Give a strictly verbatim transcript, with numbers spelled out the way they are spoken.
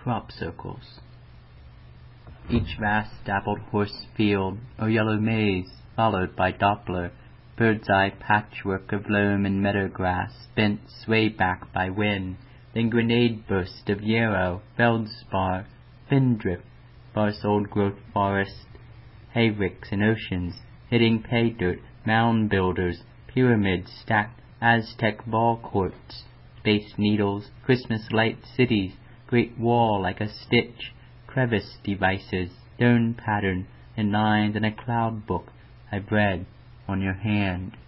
crop circles. Each vast dappled horse field or yellow maze, followed by Doppler, bird's-eye patchwork of loam and meadow grass, bent sway-back by wind, then grenade burst of yarrow, feldspar, findrip, sparse old-growth forest, hayricks and oceans, hitting pay dirt, mound builders, pyramids stacked Aztec ball courts, space needles, Christmas light cities, great wall like a stitch, crevice devices, stone pattern, and lines in a cloud book I've read on your hand.